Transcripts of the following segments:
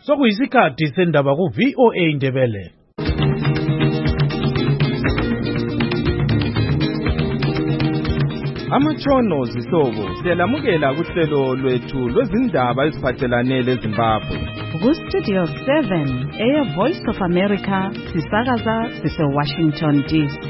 Sokuyisikhathi sendaba ku VOA Indebele. Amatshono zihlobo siyalamukela kuhlelo lwethu lwezindaba eziphathelane leZimbabwe. Ku Studio 7 Voice of America sisakaza sise Washington DC.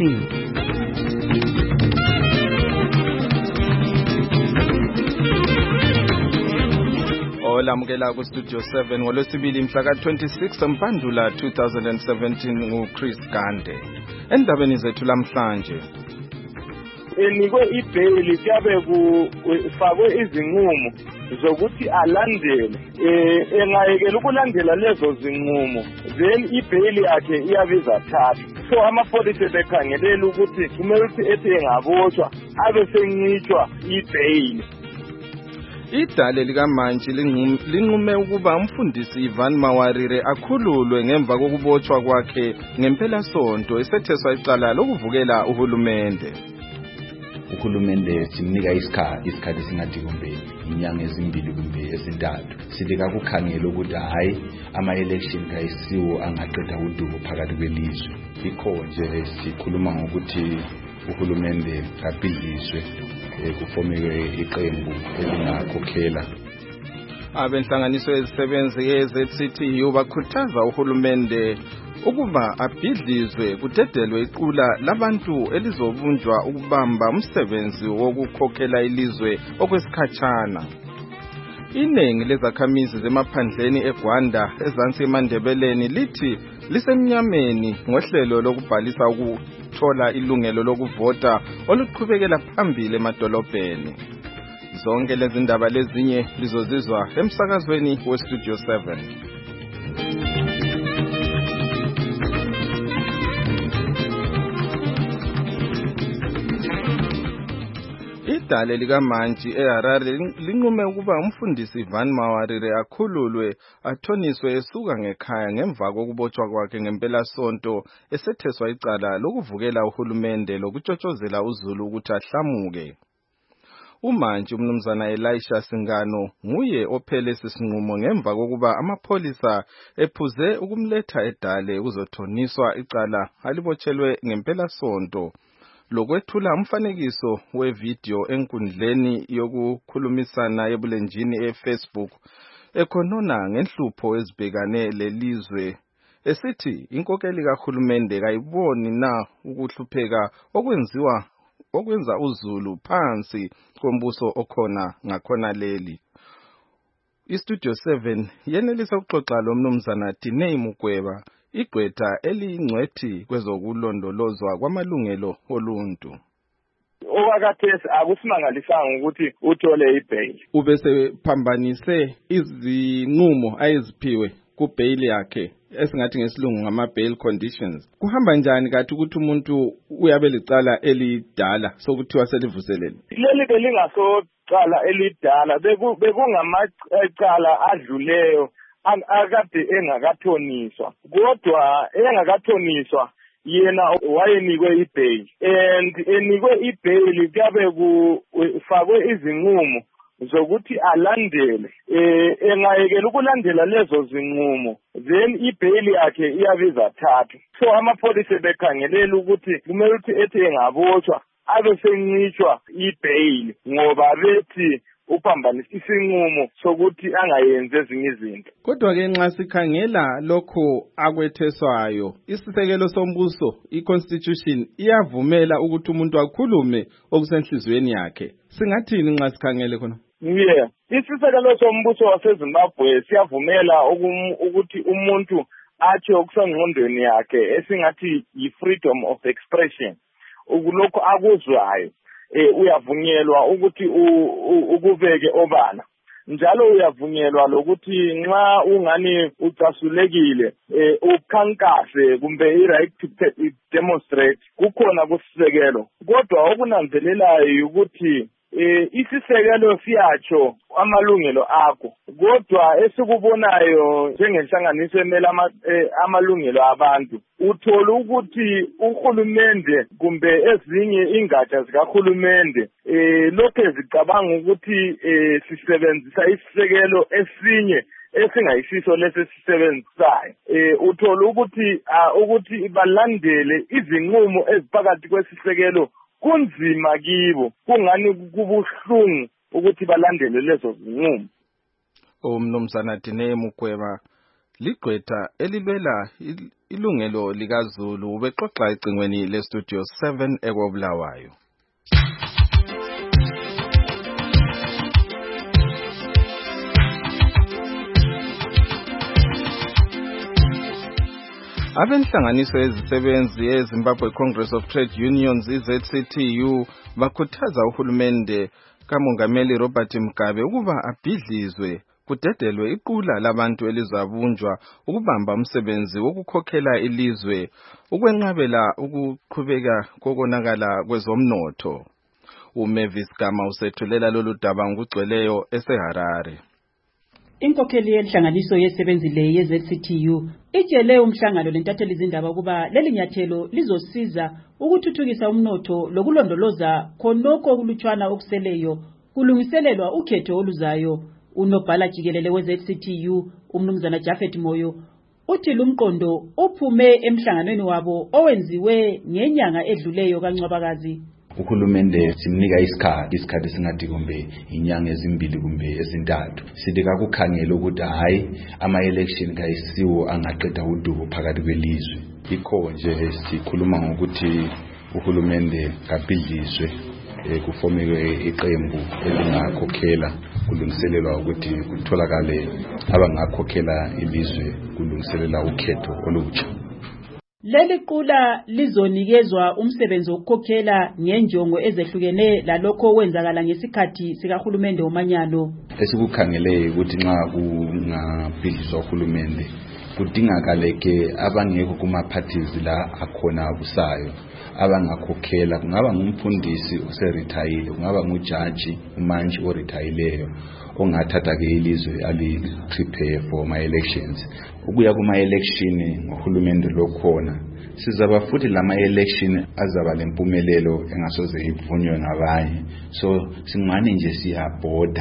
Olamukela ku Studio 7 ngolwesibili mhla ka-26 Mpandula 2017 nguChris Gande. Endabeni zethu lamhlanje, enikwe ibheli kuyabe kufakwe izinqumo zokuthi alandele engayekela ukulandela lezo zinqumo then ibheli yakhe iyabiza thatha. So amapholisa bekhangelela ukuthi kumele ukuthi ethi engabotshwa abe sencitshwa ibheli. idale likaMantshi linqume ukuba umfundisi Ivan Mawarire akhululwe ngemva kokubotshwa kwakhe ngempelasonto esetheswa icala lokuvukela uhulumende. Uhulumende simnika isikhathi singathi kumbe inyanga ezimbili kumbe ezintathu silika kukhangela ukuthi hayi ama-election kayisiwo angaqeda udumo phakathi kwelizwe. Yikho nje sikhuluma ngokuthi uhulumende abhidliswe kufomeke iqembu elingakhokhela. Abenhlanganiso ezisebenzi ye-ZCTU bakhuthaza uhulumende ukuba abhidlizwe kudedelwe iqula labantu elizobunjwa ukubamba umsebenzi wokukhokhela ilizwe okwesikhatshana. Iningi lezakhamizi zemaphandleni eGwanda ezansi eMandebeleni lithi lisemnyameni ngohlelo lokubhalisa ukuthola ilungelo lokuvota oluqhubekela phambili emadolobheni. Zonke lezi ndaba lezinye lizozizwa emsakazweni weStudio 7. idale likaMantshi eHarare linqume ukuba umfundisi Ivan Mawarire akhululwe athoniswe esuka ngekhaya ngemva kokubotshwa kwakhe ngempelasonto esetheswa icala lokuvukela uhulumende lokutshotshozela uZulu ukuthi ahlamuke. uMantshi umnumzana Elisha Singano nguye ophele sisinqumo ngemva kokuba amapholisa ephuze ukumletha edale ukuzothoniswa icala alibotshelwe ngempelasonto lokwethula umfanekiso wevideo enkundleni yokukhulumisana ebulenjini eFacebook ekhonona ngenhlupho ezibhekane lelizwe esithi inkokeli kahulumende kayiboni na ukuhlupheka okwenza uZulu phansi kombuso okhona ngakhona leli. iStudio 7 yenelisa ukuxoxa lo mnumzana Diney Mugweba, igqwetha eliyingcwethi kwezokulondolozwa kwamalungelo oluntu. Okwakathesi akusimangalisanga ukuthi uthole ibheli. Ubese phambanise izinqumo ayeziphiwe kubheli yakhe esingathi ngesilungu ngama-bail conditions. Kuhamba njani kathi ukuthi umuntu uyabe licala elidala sokuthiwa selivuselele? Leli belingasocala elidala bekungamacala adluleyo akade engakathoniswa, kodwa engakathoniswa yena wayenikwe ibheli, and enikwe ibheli kuyabe kufakwe izinqumo zokuthi alandele engayekela ukulandela lezo zinqumo then ibheli yakhe iyabiza thatha. So amapholisa bekhangelela ukuthi kumele ukuthi ethi engabotshwa abe sencitshwa ibheli ngoba bethi uphambanisa isinqumo sokuthi angayenzi ezinye izinto. Kodwa-ke nxa sikhangela lokho akwetheswayo, isisekelo sombuso, i-constitution, iyavumela ukuthi umuntu akhulume okusenhlizweni yakhe. Singathini nxa sikhangele khona? Yeah, isisekelo sombuso waseZimbabwe siyavumela ukuthi umuntu athi okusengqondweni yakhe esingathi yi-freedom of expression. Ukulokho akuzwayo uyavunyelwa ukuthi ukubeke obala. Njalo uyavunyelwa lokuthi nxa ungani ucasulekile ukhankase kumbe i-right to demonstrate kukhona kusisekelo. Kodwa okunanzelelayo ukuthi isisekelo siyatsho amalungelo akho, kodwa esikubonayo njengenhlanganiso emela amalungelo abantu uthola ukuthi uhulumende kumbe ezinye ingatsha zikahulumende lokho zicabanga ukuthi sisebenzisa isisekelo esinye esingayisiso lesisisebenzisayo uthola ukuthi balandele izinqumo eziphakathi kwesisekelo kunzima kibo kungani kubuhlungu ukuthi balandele lezo zinqumo. Umnumzana Dineo Mukweba ligqwetha elilwela ilungelo likaZulu ubexoxa ecingweni lestudio 7 eKobulawayo. Abenhlanganiso ezisebenzi eZimbabwe Congress of Trade Unions ZCTU bakhuthaza uhulumende kaMongameli Robert Mugabe ukuba abhidlizwe kudedelwe iqula labantu elizabunjwa ukubamba umsebenzi wokukhokhela ilizwe ukwenqabela ukuqhubeka kokonakala kwezomnotho. uMavis Gama usethulela lolu daba ngokugcweleyo eseHarare. Inkokheli yenhlanganiso yesebenzi le yeZCTU itshele umhlangano lentatheli izindaba kuba leli nyathelo lizosiza ukuthuthukisa umnotho lokulondoloza khonokho kulutshwana okuseleyo kulungiselelwa ukhetho oluzayo. Unobhala jikelele weZCTU umnumzana Jafet Moyo uthi lumqondo uphume emhlanganweni wabo owenziwe ngenyanga edluleyo kaNcwabakazi. Uhulumende simnika isikhathi singathi kumbe inyanga ezimbili kumbe ezintathu sithi kakukhangela ukuthi hayi ama-election kayisiwo angaqeda udubo phakathi kwelizwe. Ikho nje sikhuluma ngokuthi uhulumende kabhidliswe kufomeke iqembu elingakhokhela kulungiselelwa ukuthi kutholakale abangakhokhela ilizwe kulungiselela ukhetho olutsha. Leli qula lizonikezwa umsebenzi wokukhokhela ngenjongo ezehlukene lalokho wenzakala ngesikhathi sikahulumende omanyano. Esikukhangele ukuthi nxa kungabhidliswa uhulumende kudingakaleke abangekho kuma-parties la akhona abusayo abangakhokhela, kungaba ngumfundisi oseretayile, kungaba ngujaji umantshi oretayileyo ongathatha ke ilizwe ali-prepare for ma-elections. Ukuya kuma-election ngohulumende lokhona sizaba futhi lama-election azaba lempumelelo engasoze ivunywe ngabanye. So singani nje siyabhoda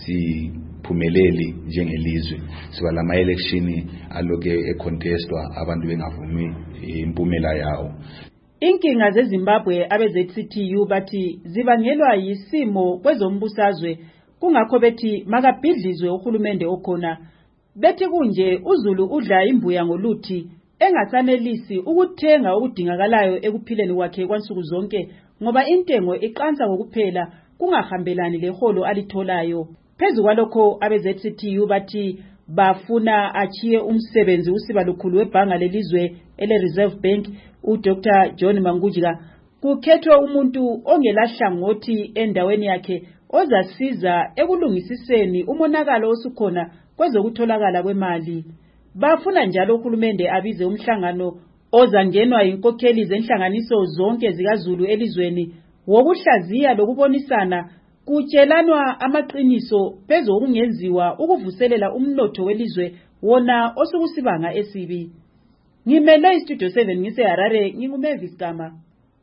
asiphumeleli njengelizwe, siba lama-election aloke econtestwa abantu bengavumi impumela yawo. Inkinga zeZimbabwe abeZCTU bathi zibangelwa yisimo kwezombusazwe kungakho bethi makabhidlizwe uhulumende okhona. Bethi kunje uZulu udla imbuya ngoluthi engasanelisi ukuthenga okudingakalayo ekuphileni kwakhe kwansuku zonke ngoba intengo iqansa ngokuphela kungahambelani leholo alitholayo. Phezu kwalokho abeZCTU bathi bafuna achiye umsebenzi usiba lukhulu webhanga lelizwe ele-Reserve Bank uDr John Mangujika kukhethwe umuntu ongelahlangothi endaweni yakhe ozasiza ekulungisiseni umonakalo osukhona kwezokutholakala kwemali. Bafuna njalo uhulumende abize umhlangano ozangenwa inkokheli zenhlanganiso zonke zikaZulu elizweni wokuhlaziya lokubonisana kutshelanwa amaqiniso phezu okungenziwa ukuvuselela umnotho welizwe wona osukusibanga esibi. Ngimele istudio 7 ngiseHarare nginguMavis Gama.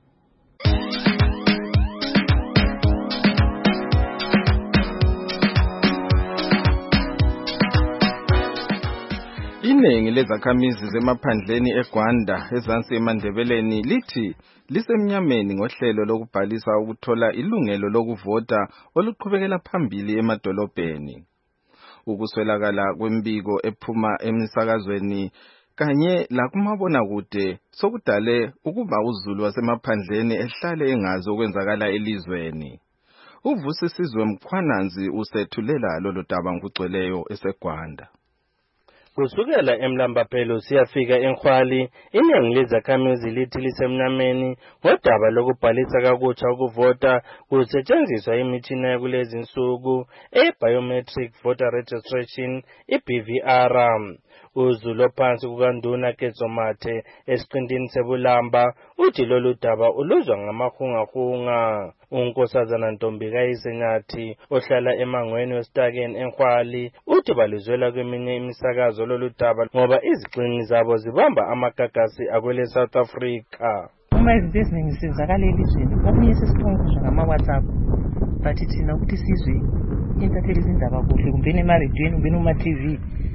Iningi lezakhamizi zemaphandleni eGwanda ezansi eMandebeleni lithi lisemnyameni ngohlelo lokubhalisa ukuthola ilungelo lokuvota oluqhubekela phambili emadolobheni. Ukuswelakala kwembiko ephuma emisakazweni kanye lakumabonakude sokudale ukuba uZulu wasemaphandleni ehlale engazi okwenzakala elizweni. Uvusisizwe Mkhwananzi usethulela lolu daba ngokugcweleyo eseGwanda. Kusukela eMlambaphelo siyafika eNkhwali, iningi lezakhamizi lithi lisemnyameni ngodaba lokubhalisa kakutsha ukuvota kusetshenziswa imitshina yakulezi nsuku e-biometric voter registration i-BVR. uZulu ophansi kukaNduna Ketsomathe esiqintini sebulamba uthi lolu daba uluzwa ngamahungahunga. Unkosazana Ntombikazi Nyathi ohlala emangweni wesitakeni eNkhwali uthi balizwela kweminye imisakazo lolu daba ngoba izixingi zabo zibamba amagagasi akwele South Africa. Uma izinto eziningi senzakala elizweni okunye sesiphunguzwa ngama-WhatsApp but thina ukuthi sizwe intatheli izindaba kuhle kumbeni emarediyweni kumbeni kuma-TV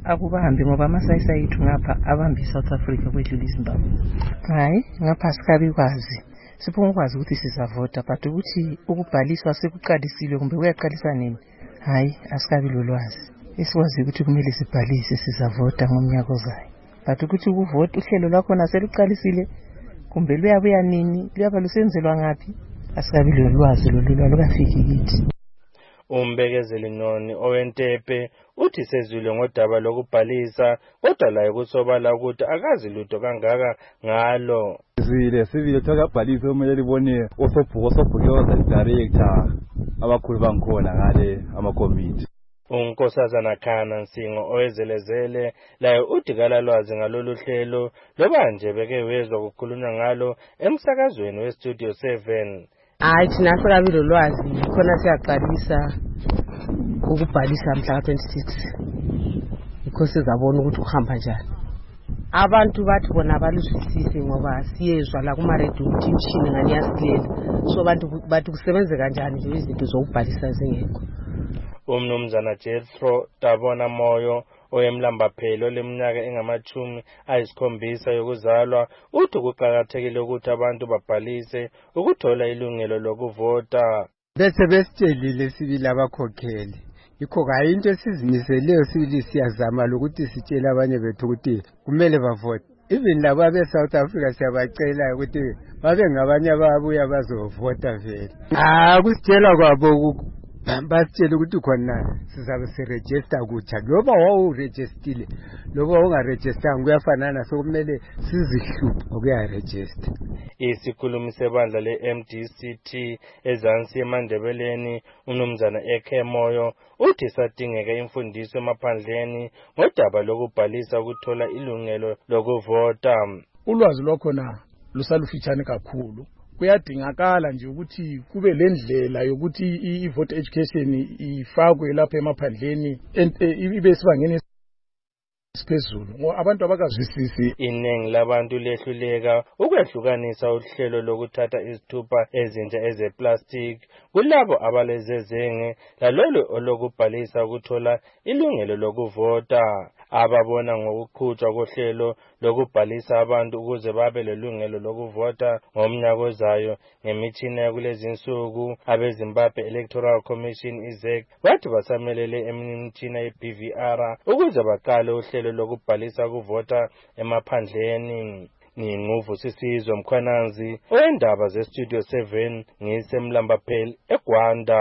akubahambi ngoba amasayisayi ethu ngapha abambi South Africa kwedlula iZimbabwe. Hayi ngapha sikabi kwazi. Siphuma ukwazi ukuthi sizavota but ukuthi ukubhaliswa sekuqalisile kumbe kuyaqalisa nini. Hayi asikabi lolwazi. Esikwazi ukuthi kumele sibhalise sizavota ngomnyaka ozayo. But ukuthi ukuvota uhlelo lwakho naseluqalisile kumbe luyabuya nini luyaba lusenzelwa ngapi asikabi lolwazi lolulwa lukafiki kithi. Umbekezeli Noni owentepe uthi sezwile ngodaba lokubhalisa kodwa laye kusobala ukuthi akazi lutho kangaka ngalo. Sivile thakabhalisa kumele libone osobhukoza director abakhulu bangikhona ngale amakomiti. Unkosazana Khana Nsingo owezelezele laye udikala lwazi ngalolu hlelo loba nje beke wezwa kukhulunywa ngalo emsakazweni weStudio 7. Hayi thina sikabi lolwazi khona siyaqalisa ukubhalisa mhla ka-26 because sizabona ukuthi kuhamba njani. Abantu bathi bona balusisise ngoba siyezwa la kuma radio ukuthi imshini ngani yasilela so abantu bathi kusebenze kanjani nje izinto zokubhalisa zingekho. Umnumzana Jethro Tabona Moyo oyemlambaphelo leminyaka engama-70 yokuzalwa uthi kuqakathekile ukuthi abantu babhalise ukuthola ilungelo lokuvota. Bese besitshelile sibili abakhokheli yikho kayinto esizimiseleyo sibili siyazama lokuthi sitshele abanye bethu ukuthi kumele bavote. Even labo abe-South Africa siyabacela ukuthi babe ngabanye ababuya bazovota vele. Kusitshela kwabo basitshela ukuthi khona sizabe siregister kutsha loba wawurejistile loba ungarejistanga kuyafanana sokumele sizihluphe ukuyaregister. Isikhulumi sebandla le-MDCT ezansi eMandebeleni umnumzana Eke Moyo uthi sadingeka imfundiso emaphandleni ngodaba lokubhalisa ukuthola ilungelo lokuvota. Ulwazi lwakhona lusalufitshane kakhulu. Kuyadingakala nje ukuthi kube lendlela yokuthi i-vote education ifakwe lapha emaphandleni ibe sibangeni siphezulu ngoba abantu abakazwisisi. Iningi labantu lehluleka ukwehlukanisa uhlelo lokuthatha izithupha ezintsha ezeplastic kulabo abalezezenge lalolu olokubhalisa ukuthola ilungelo lokuvota. Ababona ngokuqhutshwa kohlelo lokubhalisa abantu ukuze babe lelungelo lokuvota ngomnyaka ozayo ngemitshina yakulezi insuku abeZimbabwe Electoral Commission IZEC bathi basamelele imitshina ye-BVR ukuze baqale uhlelo lokubhalisa ukuvota emaphandleni. Nginquvu Sisizwe Mkhwananzi oyendaba zeStudio 7 ngisemlambapheli eGwanda.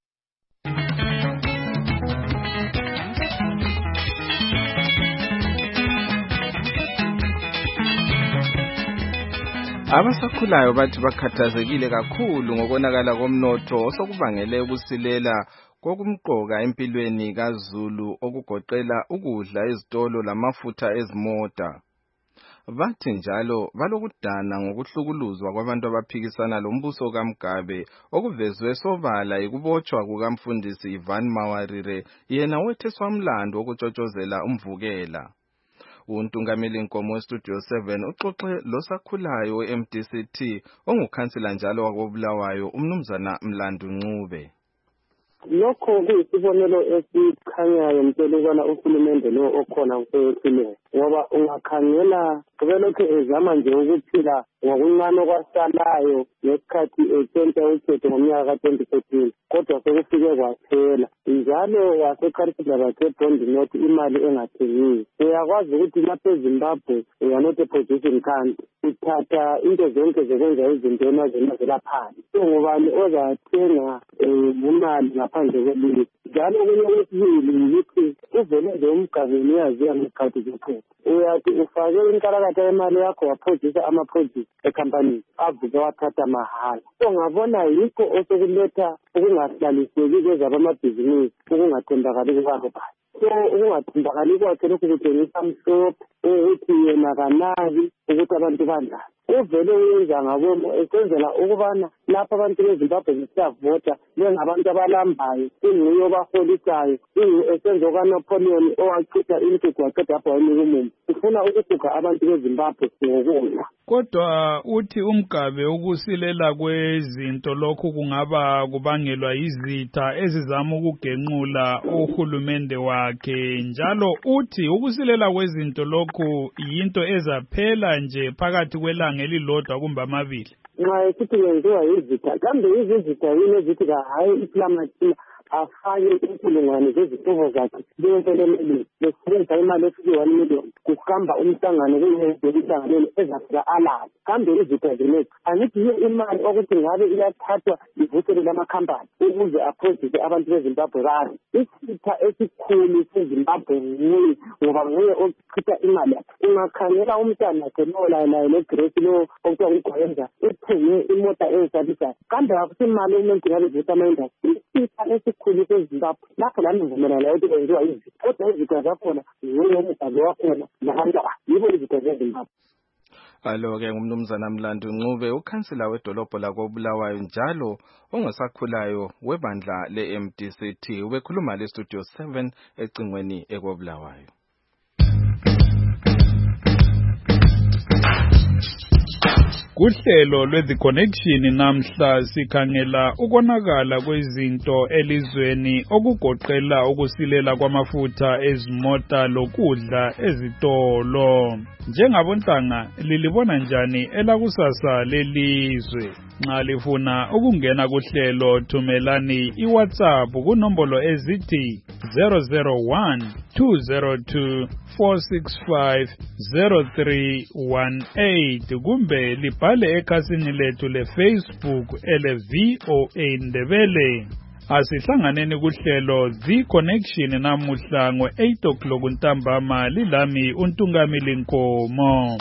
Abasakhulayo bathi bakhathazekile kakhulu ngokonakala komnotho osokubangele ukusilela kokumqoka empilweni kaZulu okugoqela ukudla ezitolo lamafutha ezimota. Bathi njalo balokudana ngokuhlukuluzwa kwabantu abaphikisana lombuso kaMgabe okuvezwe sobala ikubotshwa kukamfundisi Ivan Mawarire yena wetheswa umlando okutshotshozela umvukela. Untungameli Nkomo weStudio 7 uxoxe losakhulayo we-MDCT ongukhansila njalo wakobulawayo umnumzana Mlandu Ncube. Lokho kuyisibonelo esikhanyayo mtelukwana uhulumende lo okhona kwesilungu ngoba ungakhangela kubelokhu ezama nje ukuphila ngokuncane kwasalayo ngesikhathi etshenta ukhetho ngomnyaka ka-2014 kodwa sekufike kwaphela njalo wasekharisila bakhe-Bondi North imali engathengiyo. Uyakwazi ukuthi lapha eZimbabwe uyanote position country uthatha into zonke zokwenza izinto emazweni azelaphandle so ngubani ozathenga imali ngaphandle kwelizwe. Njalo okunye okwesibili ukuthi uvele nje umgabeni uyaziya ngezikhathi zokuphela uyathi ufake inkalakatha yemali yakho waphozisa amaphozisi ekhampanini avuke wathatha mahala. So ngabona yikho osokuletha ukungahlaliseki kwezabamabhizinisi ukungathembakali kukaRobert. So ukungathembakali kwakhe lokhu kutshengisa mhlophe ukuthi yena kanali ukuthi abantu bandlala. uvele uyenza ngabo esenzela ukubana lapha abantu beZimbabwe besiyavota bengabantu abalambayo inguye obaholisayo esenzo kaNapoleon owachitha imigugu waqeda apho wayemukumumo ufuna ukuguga abantu beZimbabwe ngokudla. Kodwa uthi uMgabe ukusilela kwezinto lokhu kungaba kubangelwa izitha ezizama ukugenqula uhulumende wakhe, njalo uthi ukusilela kwezinto lokhu yinto ezaphela nje phakathi kwelanga elilodwa kumbe amabili. Nxa esithi kwenziwa izitha kambe izizitha yini ezithi hayi iSlamathina afake inkulungwane zezihlobo zakhe beyonselemeli besebenzisa imali efike 1 million kuhamba umhlangano kuyezemhlanganweni ezafika alazi kambe izitha zinezi angithi yiyo imali okuthi ngabe iyathathwa ivuthelele amakhampani ukuze aphozise abantu beZimbabwe bari isitha esikhulu seZimbabwe nguye ngoba nguye ochitha imali yakhe. Ungakhangela umntwana wakhe laye noGrace lo okuthiwa nguGwenza uthenge imota ezisabisayo kambe akusimali umuntu ngabe ivutha ama-industry isitha esikhulu seZimbabwe lapho lami ngivumelana ukuthi kwenziwa izitha kodwa izitha zakhona nguye uMgabe wakhona nabantu yibo izitha zeZimbabwe. Alo-ke ngumnumzana Mlandu Ncube, ukhansila wedolobho lakoBulawayo njalo ongasakhulayo webandla le-MDCT ubekhuluma le-Studio 7 ecingweni ekoBulawayo. Kuhlelo lwe-The Connection namhla sikhangela ukonakala kwezinto elizweni okugoqela ukusilela kwamafutha ezimota lokudla ezitolo. Njengabontanga lilibona njani elakusasa lelizwe? Nxa lifuna ukungena kuhlelo thumelani iWhatsApp kunombolo ezithi 001-202-465-0318 kumbe libhale ekhasini lethu leFacebook ele-VOA Ndebele. Asihlanganeni kuhlelo The Connection namuhla ngo-8 o'clock ntambama lilami uNtungamili Nkomo.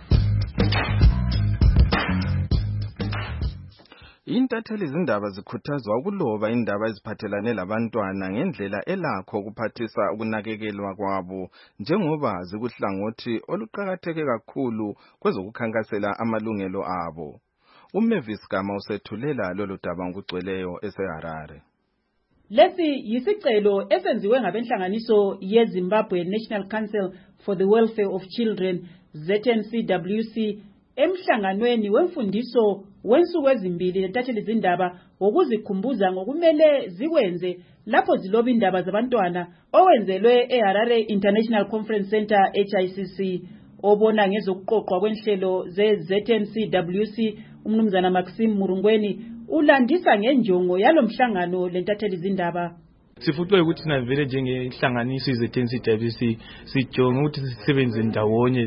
Intatheli izindaba zikhuthazwa ukuloba indaba eziphathelane labantwana ngendlela elakho ukuphathisa ukunakekelwa kwabo njengoba zikuhlangothi oluqakatheke kakhulu kwezokukhankasela amalungelo abo. uMavis Gama usethulela lolu daba ngokugcweleyo eseHarare. Lesi yisicelo esenziwe ngabenhlanganiso yeZimbabwe National Council for the Welfare of Children ZNCWC emhlanganweni wemfundiso wensuku ezimbili lentatheli izindaba wokuzikhumbuza ngokumele zikwenze lapho ziloba indaba zabantwana owenzelwe eHarare International Conference Center HICC. Obona ngezokuqoqwa kwenhlelo ze-ZNCWC umnumzana Maxim Murungweni ulandisa ngenjongo yalomhlangano lentatheli izindaba. Sifutwe ukuthi thina vele njengehlanganiso iZNCWC sijonge ukuthi sisebenze ndawonye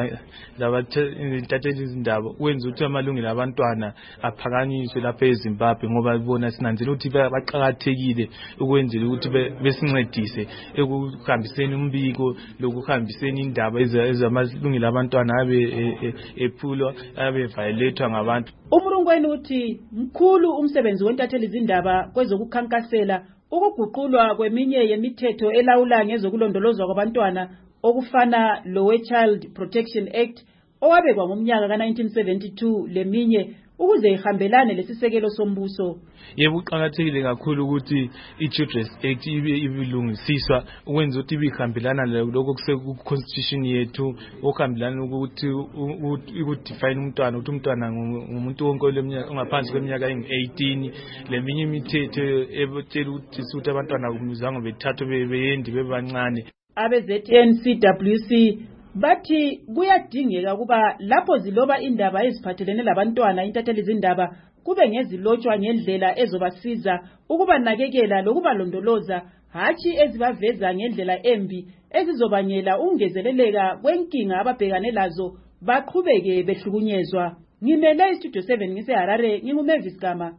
labathatheli izindaba ukwenza ukuthi amalungelo abantwana aphakanyiswe lapha eZimbabwe ngoba bona sinanzela ukuthi baqhakathekile ukwenzela ukuthi besincedise ekuhambiseni umbiko lokuhambiseni indaba ezamalungelo abantwana abe ephulwa abe violated ngabantu. Umurungweni uthi mkhulu umsebenzi wentatheli izindaba kwezokukhankasela ukuguqulwa kweminye yemithetho elawula ngezokulondolozwa kwabantwana okufana lowe Child Protection Act owabekwa ngomnyaka ka1972 leminye ukuze ihambelane lesisekelo sombuso. Yebo uqhakathekile kakhulu ukuthi iChildren's Act ibilungisiswa ukwenza ukuthi ibihambelana lokho kuseku-constitution yethu okuhambelana ukuthi ukudefine umntwana ukuthi umntwana ngumuntu wonke ongaphansi kweminyaka engu-18 leminye imithetho ebotshela ukuthi suthi abantwana kumizango bethathwe beyendi bebancane. Abe-ZNCWC bathi kuyadingeka kuba lapho ziloba indaba eziphathelene labantwana intatheli izindaba kube ngezilotshwa ngendlela ezobasiza ukubanakekela lokubalondoloza hatshi ezibaveza ngendlela embi ezizobanyela ungezeleleka kwenkinga ababhekane lazo baqhubeke behlukunyezwa. Ngimele iStudio 7 ngiseHarare nginguMavis Gama.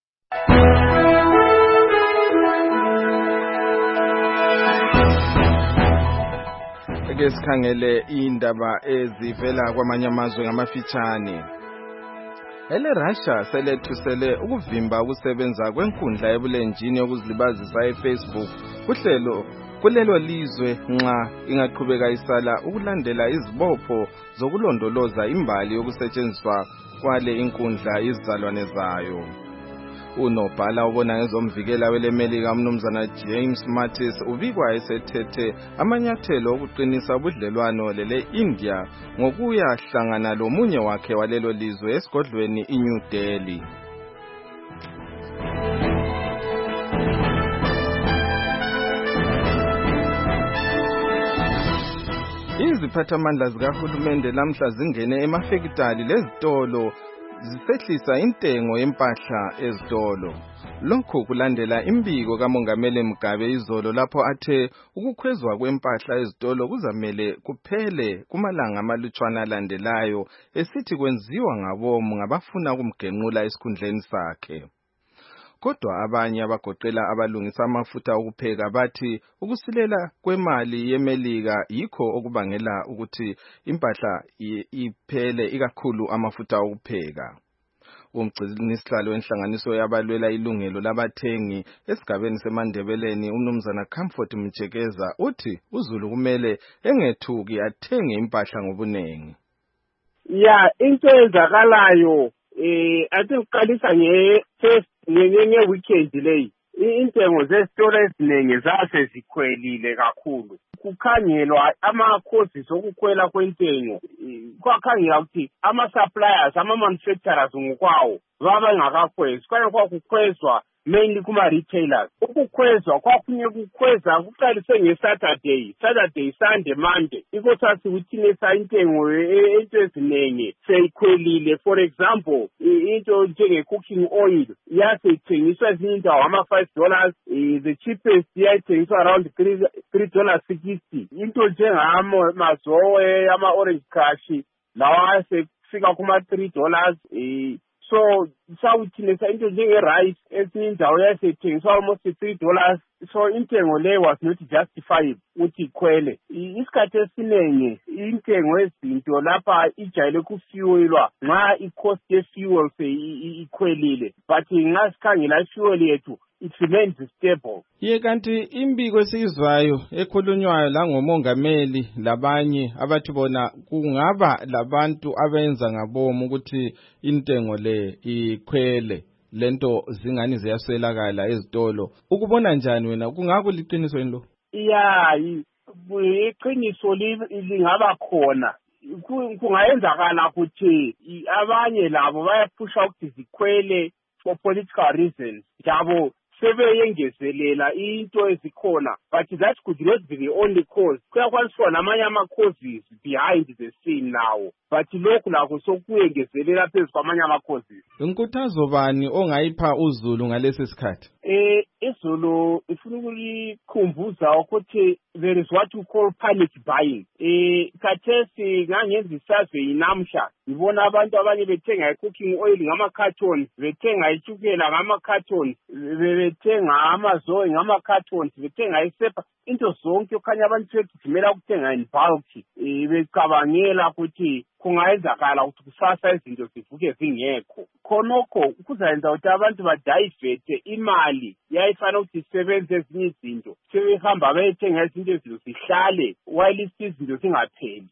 Ake sikhangele indaba ezivela kwamanye amazwe ngamafitshane. EleRussia selethusele ukuvimba ukusebenza kwenkundla ebulenjini yokuzilibazisa eFacebook kuhlelo kulelo lizwe nxa ingaqhubeka isala ukulandela izibopho zokulondoloza imbali yokusetshenziswa kwale inkundla izizalwane zayo. Unobhala ubona ngezomvikela welemelika umnumzana James Mattis ubikwa esethethe amanyathelo okuqinisa ubudlelwano lele India ngokuya hlangana lomunye wakhe walelo lizwe esigodlweni iNew Delhi. Iziphathamandla zikahulumende lamhla zingene emafekitali lezitolo zisehlisa intengo yempahla ezitolo. Lokhu kulandela imbiko kaMongameli Mugabe izolo lapho athe ukukhwezwa kwempahla ezitolo kuzamele kuphele kumalanga amalutshwana alandelayo, esithi kwenziwa ngabomu ngabafuna ukumgenqula esikhundleni sakhe. Kodwa abanye abagoqela abalungisa amafutha okupheka bathi ukusilela kwemali yemelika yikho okubangela ukuthi impahla iphele, ikakhulu amafutha okupheka. Umgcinisihlalo wenhlanganiso yabalwela ilungelo labathengi esigabeni seMandebeleni umnumzana Comfort Mjekeza uthi uZulu kumele engethuki athenge impahla ngobunengi. Ya into ezakalayo athi uqalisa ngenye weekend leyi intengo zesitolo eziningi zase zikhwelile kakhulu. Kukhangelwa ama-causes okukhwela kwentengo. Kwakhangela ukuthi ama-suppliers, ama-manufacturers ngokwawo babengakakhwezi. Kwaye kwakukhwezwa mainly kuma-retailers. Ukukhwezwa kwakunye kukhweza kuqalise nge-Saturday, Sunday, Monday. Ikosasi witnessa intengo into eziningi seyikhwelile. For example, into njenge-cooking oil yase ithengiswa ezinye indawo ama-$5. The cheapest yayithengiswa around $3.60. Into njengamazowe, ama-orange crush lawa asefika kuma-$3. So sawuthinesa into njenge-rice ezinye indawo yayisithengiswa almost $3. So intengo le was not justified ukuthi ikhwele. Isikhathi esiningi intengo ezinto lapha ijayele kufuelwa nxa i-cost ye-fuel ikhwelile, but nxa sikhangela i-fuel yethu it remains stable. Kanti imbiko esiyizwayo ekhulunywayo la ngomongameli labanye abathi bona kungaba labantu abenza ngabomu ukuthi intengo le ikhwele, lento zingani ziyaswelakala ezitolo. Ukubona njani wena, kungakuliqiniso yini lo? Ya, iqiniso lingaba khona. Kungayenzakala ukuthi abanye labo bayaphusha ukuthi zikhwele for political reasons. Jabo sebeyengezelela into ezikhona, but that could not be the only cause. Kuyakwaniswa namanye ama-causes behind the scene now, but lokhu lakho sokuyengezelela phezu kwamanye ama-causes. Inkuthazo bani ongayipha uZulu ngalesi sikhathi? IZulu ifuna ukulikhumbuza ukuthi there is what we call panic buying. Khathesi ngangenza isurvey namhla ngibona abantu abanye bethenga i-cooking oil ngama-cartons, bethenga itshukela ngama-cartons, bethenga amazoe ngama-cartons, bethenga isepa, into zonke okhanya abantu sebegijimela ukuthenga in bulk. Becabangela ukuthi kungayenzakala ukuthi kusasa izinto zivuke zingekho. Khonokho kuzayenza ukuthi abantu badayivete imali yayifana ukuthi isebenze ezinye izinto, sebehamba bayethenga izinto ezinto zihlale while izinto zingapheli.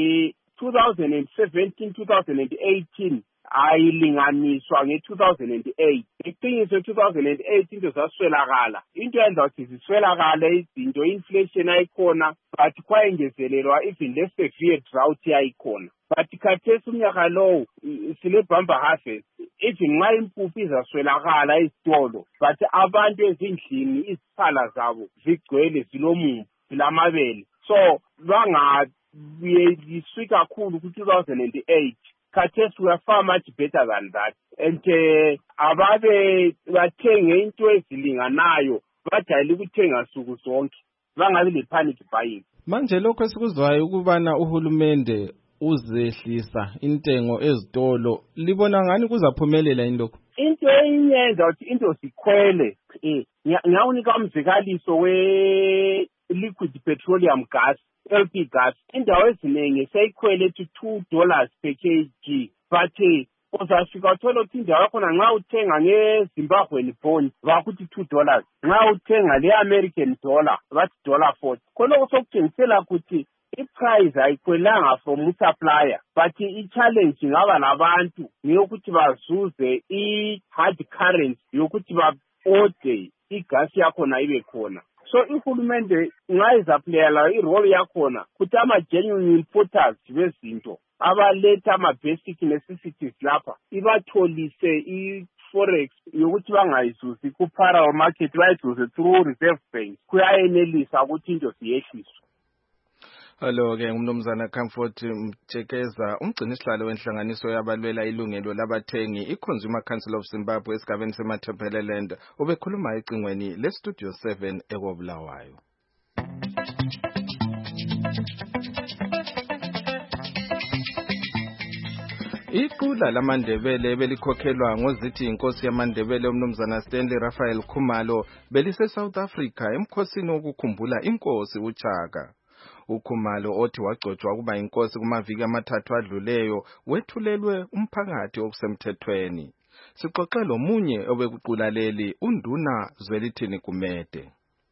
2017, 2018 ayilinganiswa nge-2008. Iqiniso 2008 into zaswelakala. Into yenza ukuthi ziswelakale izinto, inflation ayikhona, but kwayengezelelwa even less severe drought yayikhona. But khathesi umnyaka lowo sile bumper harvest, even nxa impuphu izaswelakala ezitolo, but abantu ezindlini iziphala zabo zigcwele, zilomumbu, zilamabele. So bangabuyiswi kakhulu ku-2008. Khathesi we are far much better than that. And ababe bathenge into ezilinganayo, bajayele ukuthenga nsuku zonke, bangabi le-panic buying. Manje lokho esikuzwayo ukubana uhulumende uzehlisa intengo ezitolo, libona ngani kuzaphumelela yini lokho? Into eyenza ukuthi into zikhwele, ngiyawunika umzekaliso we-liquid petroleum gas, LP gas. Indawo eziningi seyikhwele to $2 per kg, but uzafika uthola ukuthi indawo yakhona nxa uthenga nge-Zimbabwean bond bakuthi $2, nxa uthenga le-American dollar bathi $40. Khonoko sokutshengisela ukuthi i-price ayikhwelanga from supplier, but i-challenge ingaba labantu ngeyokuthi bazuze i-hard currency yokuthi ba-ode igasi yakhona ibe khona. So uhulumende ungayizaplayela i-role yakhona kuthi ama-genuine importers bezinto abaletha ama-basic necessities lapha ibatholise i-forex yokuthi bangayizuzi ku-parallel market bayizuze through reserve banks kuyayenelisa ukuthi into ziyehliswe. Hello-ke umnumzana Comfort Mtshekeza, umgcinisihlalo wenhlanganiso yabalwela ilungelo labathengi i-Consumer Council of Zimbabwe esigabeni seMatabeleland ubekhuluma ecingweni le-Studio 7 ekobulawayo. Iqula lamandebele belikhokhelwa ngozithi inkosi yamandebele umnumzana Stanley Raphael Khumalo belise South Africa emkhosini wokukhumbula inkosi uChaka. uKhumalo othi wagcotshwa kuba inkosi kumaviki amathathu adluleyo wethulelwe umphakathi okusemthethweni. Sixoxela omunye obekuqula leli uNduna Zwelithini Kumede.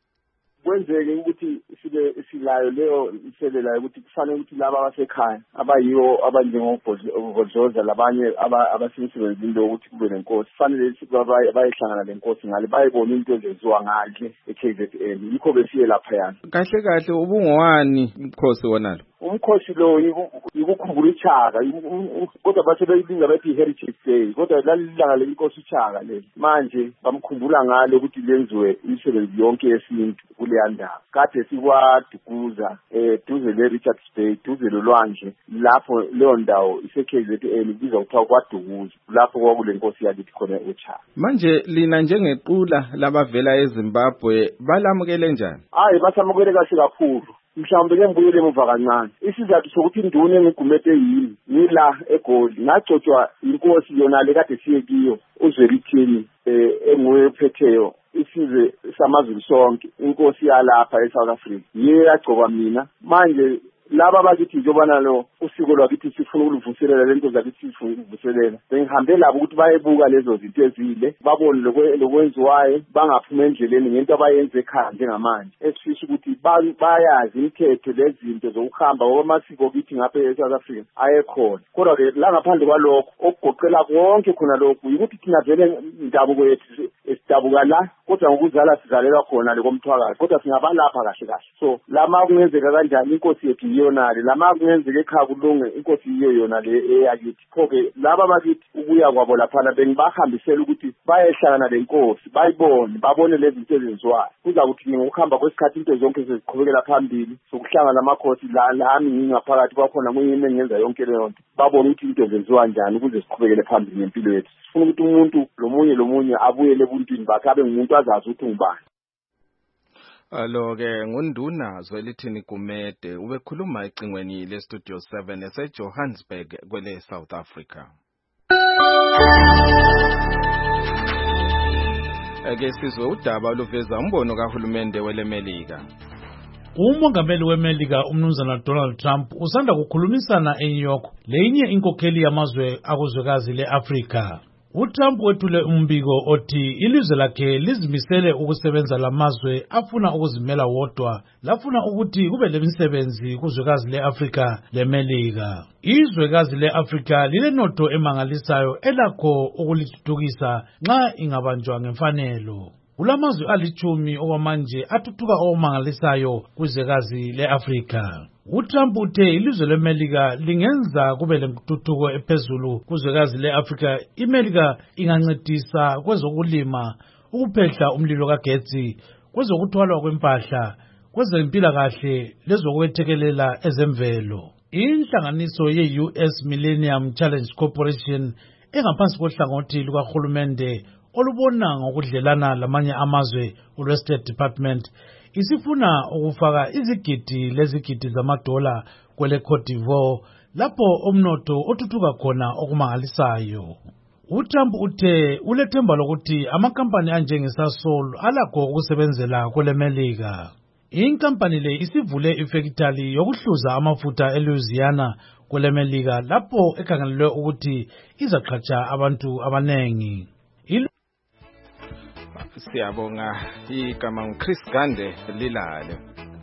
Kwenzeke ukuthi silayo leyo iselela ukuthi kufanele ukuthi laba abasekhaya abayiwo abanjengogodloza labanye abasemsebenzini lo ukuthi kube nenkosi kufanele bayehlangana lenkosi ngale bayibona into ezenziwa ngale eKZN yikho besiye lapha yana. Kahle kahle ubungowani umkhosi wonalo? Umkhosi lo yikukhumbula iChaka kodwa bathe beyilinga bethi Heritage Day kodwa lalilanga lenkosi iChaka leli manje bamkhumbula ngalo ukuthi lenziwe imisebenzi yonke yesintu kuleya ndawo kade sikwaDukuza duze leRichards Bay duze lolwandle lapho leyo ndawo iseKZN ibizwa kuthiwa kwaDukuza lapho kwakulenkosi yakithi khona eChaka. Manje lina njengequla labavela eZimbabwe balamukele njani? Hayi basamukele kahle kakhulu. Mhlawumbe ke ngibuyele emuva kancane isizathu sokuthi induna engigumete yini ngila eGoli ngagcotshwa inkosi yona le kade siye kiyo uZwelithini enguye ophetheyo isizwe samazulu sonke inkosi yalapha eSouth Africa yiye yagcoba mina manje laba bakithi njengoba nalo usiko lwakithi sifuna ukulivuselela lento zakithi sifuna ukuvuselela bengihambe labo ukuthi bayebuka lezo zinto ezile babone lokwenziwayo bangaphuma endleleni ngento abayenze ekhaya njengamanje esifisa ukuthi bayazi imithetho lezinto zokuhamba ngoba amasiko kithi ngapha eSouth Africa ayekhona kodwa ke la ngaphandle kwalokho okugoqela konke khona lokho ukuthi thina vele indabuko yethu esidabuka la kodwa ngokuzala sizalelwa khona le komthwakazi kodwa singabalapha kahle kahle so lama kungenzeka kanjani inkosi yethu yonale lama kungenzeka ekhaya kulunge inkosi yiyo yona le eyakithi phoke laba bakithi ukuya kwabo laphana bengibahambisela ukuthi bayehlangana lenkosi bayibone babone lezi zinto ezenziwayo kuza kuthi ngokuhamba kwesikhathi into zonke seziqhubekela phambili sokuhlangana amakhosi lami ngingaphakathi kwakhona kuyini engenza yonke leyo nto babone ukuthi into zenziwa njani ukuze siqhubekele phambili ngempilo yethu sifuna ukuthi umuntu lomunye abuyele ebuntwini bakhe abe ngumuntu azazi ukuthi ngubani. Alo-ke nguNduna Zwelithini Kumede ubekhuluma ecingweni le-Studio 7 eseJohannesburg kwele South Africa. Ake sizwe udaba oluveza umbono kahulumende weleMelika. Umongameli weMelika umnumzana Donald Trump usanda kukhulumisana eNew York lenye inkokheli yamazwe akuzwekazi leAfrika. uTrump wethule umbiko othi ilizwe lakhe lizimisele ukusebenza lamazwe afuna ukuzimela wodwa lafuna ukuthi kube lemisebenzi kuzwekazi leAfrika leMelika. Izwekazi leAfrika lilenotho emangalisayo elakho ukulithuthukisa nxa ingabanjwa ngemfanelo. Kulamazwe alithumi okwamanje athuthuka okumangalisayo kuzwekazi leAfrika. uTrump uthe ilizwe leMelika lingenza kube lentuthuko ephezulu kuzwekazi leAfrika. iMelika ingancedisa kwezokulima, ukuphehla umlilo kagetsi, kwezokuthwalwa kwempahla, kwezempilakahle lezokwethekelela ezemvelo. Inhlanganiso ye-US Millennium Challenge Corporation engaphansi kohlangothi lukahulumende olubona ngokudlelana lamanye amazwe olwe-State Department isifuna ukufaka izigidi lezigidi zamadola kwele Cote d'Ivoire lapho umnotho othuthuka khona okumangalisayo. uTrump uthe ulethemba lokuthi amakampani anjengeSasol alakho ukusebenzela kweleMelika. Inkampani le isivule ifactory yokuhluza amafutha eLouisiana kule Melika lapho ekhangelelwe ukuthi izaqhatsha abantu abanengi. Siyabonga igama nguChris Gande Lilale.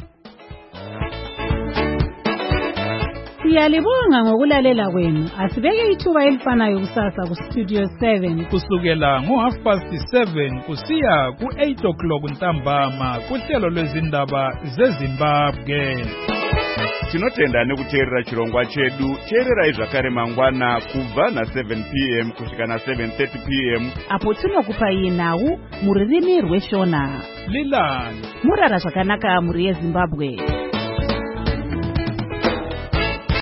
Siyalibonga ngokulalela kwenu. Asibeke ithuba elifanayo kusasa ku Studio 7 kusukela ngo7:30 kusiya ku8 ntambama kuhlelo lwezindaba zeZimbabwe. Tinotenda nekuteerera chirongwa chedu. Teererai zvakare mangwana kubva na7 p.m. kusvika na7:30 p.m. apo tinokupa iye nhau muririmi rweshona. Lilale murara zvakanaka muri yeZimbabwe.